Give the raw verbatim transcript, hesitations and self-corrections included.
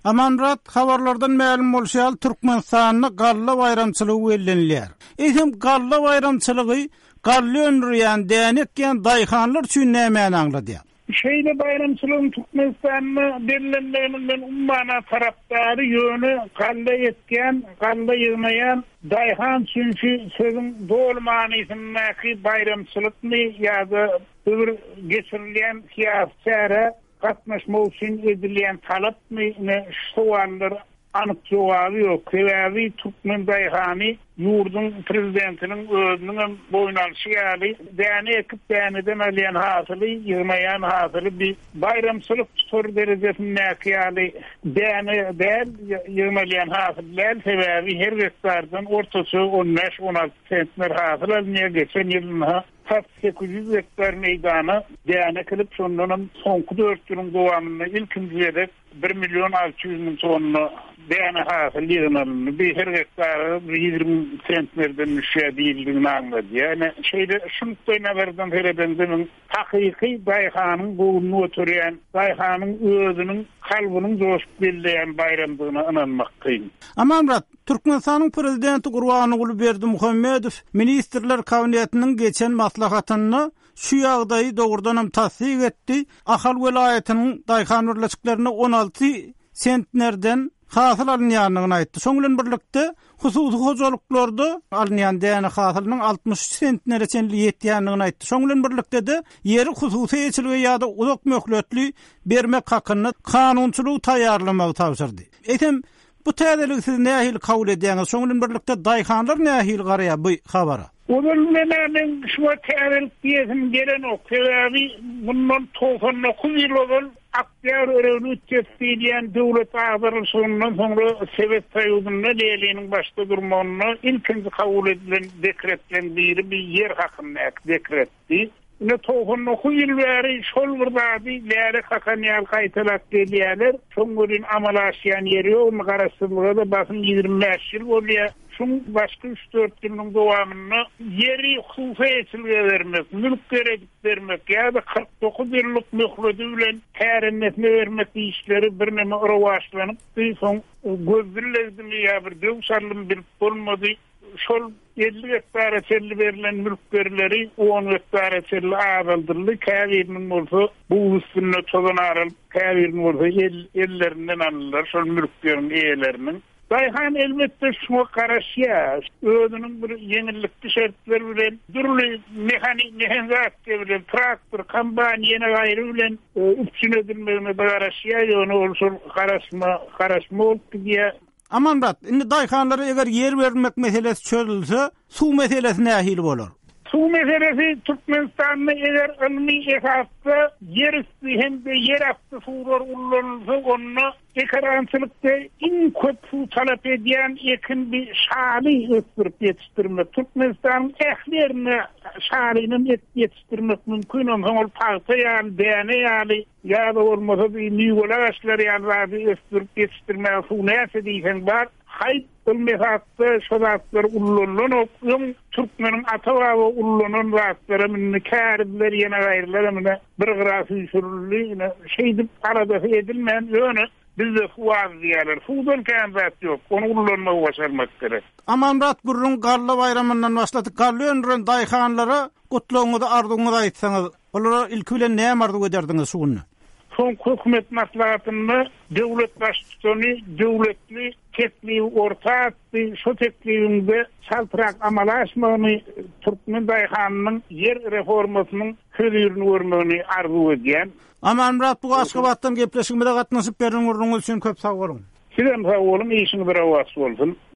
Amanrat habarlardan ma'lum bolşal Türkmenistanyny galla bayramçylygy bellenilýär. Eýsem galla bayramçylygy gally öndürýän dänekken daýhanlar üçin nämäni aňladýar? Şeýle bayramçylygyň Türkmenistanyny bellenmegininden ummana tarapdary ýöne galla etken, galla ýygmaýan daýhan çünki sözüň dol manysyndäki bayramçylykny ýa-da bir geçirilýän siýasatçara gatnaşmak üçin edilýän talepni suallar anyk jogaby ýok. Sebäbi Türkmen daýhany ýurdun prezidentiniň özüniň boýnalşy ýaly däne ekip däneden alýan hasyly ýygmaýan hasyly bir bayramçylyk tutur derejesinde ýaly däne däl ýygmaýan hasyllar sebäbi her wektardan ortasy on beş on alty sentner hasyl alýan geçen ýylyna sekiz yüz hektar meydana däne kilip şondan soňky dört ýylyň dowamyny ilkinji ýerde bir milyon altı yüz min tonna däne hasyl ýygnalany bir her hektar ýygrimi sentlerden müşähedildigini anlady. Yani şeýle şunday näberden herebendiň hakyky daýhanyň goýuny oturýan, daýhanyň özüniň kalbynyň joşup belleýän bayramdygyna inanmak kyn. Amanrat, Türkmenistanyň prezidenti Gurbanyguly Berdimuhammedow ministrler kabinetiniň geçen maslahatyny şu ýagdaýy dogrudan tasdik etdi. Ahal welaýatynyň daýhan birleşiklerine on alty sentnerden hasyl alınýanyny aýtdy. Şoň bilen birlikde hususy hojalyklarda alınýan däne hasylynyň altmış sentnere çenli ýetýändigini aýtdy. Şoň bilen birlikde de ýeri hususy eçilge ýa-da uzak möhletli bermek hakyny kanunçylyk taýýarlamagy tapşyrdy. Etem bu täzelik siz nähil kabul edýäňiz? Şoň bilen birlikde daýhanlar nähil garaýar bu habara? Oğlum şu tevel diyesim gelen o sebebi bundan doksan dokuz yıl ol aktör örgüt tepkileyen devlet ağırlığından sonra Sovet Soyuzu'nda leyleğinin başta durmanını ilkinci kabul edilen dekretlendiği bir yer hakkında dekretti. Ne doksan dokuz yıl beri şol burdadı leylek hakaniyal kayıtılak geliyorlar. Çoğunluğun amalaşyan yeri onu karıştırmada da bakın yirmi beş yıl oluyor. Şun başka üç dört yılın dowamyny yeri hukuka etilge vermek, mülk gerekip vermek ya da kırk dokuz yıllık möhleti bilen tärinletme vermek işleri bir neme urawaşlanyp, soň gözlüledim ya bir döwsarlym bilip bolmady. Şol elli hektara çelli verilen mülkleri on hektara çelli ağaldırlı kâvirinin bolsa bu üstünde çoğun ağal kâvirinin bolsa el, ellerinden alırlar şol mülklerin eýelerinin. Daýhan elbette şuna garaşýar. Özüniň bir ýeňillikli şertleri bilen durly mehanik mehanizat bilen traktor, kombayn ýene gaýry bilen üpçün edilmegine garaşýar. Ýöne olsun garaşma, garaşma bolýar. Amanrat, indi daýhanlara eger yer bermek meselesi çözülse, suw meselesi nähil bolar? Suw meselesi Türkmenistanyň eger ilmi esasda yer üstü hem de yer astı suwlar ullanylsa, onu ekrançylykda iň köp suw talap edýän ekin bir şaly ösdürip ýetişdirmek. Türkmenistanyň ählerini şalyny ýetişdirmek mümkin, ol paýta ýaly, däne ýaly, ýa-da bolmasa bir nüwele aşlar ýaly ösdürip ýetişdirmek suw näse diýsen bar. Hayt bilmehatta şodatlar ullullun okuyum Türkmenin atavava ullullun vaatları minni kâribler yine gayrılar minni bir grafı sürüllü şeydip arada edilmeyen yönü bizde fuaz diyorlar. Fuğdun kâmzat yok. Onu ullunma ulaşalmak gerek. Amanrat Gurrun Galla bayramından başladık. Galla öndüren dayhanlara kutluğunu da arduğunu da aytsanız. Olara ilk bilen neye mardu ederdiniz şuğunlu? Son hükümet maslahatında devlet başçısını devletli tekliği orta attı. Şu tekliğinde saltırak amalaşmanı Türkmen daýhananyň yer reformasının ködürünü vermeni arzu edýän. Amanrat bu Aşgabatdan gepleşigime de gatnaşyp berdiňiz üçin köp sag bolun. Sizem sag bolun, işiniz bir awaz bolsun.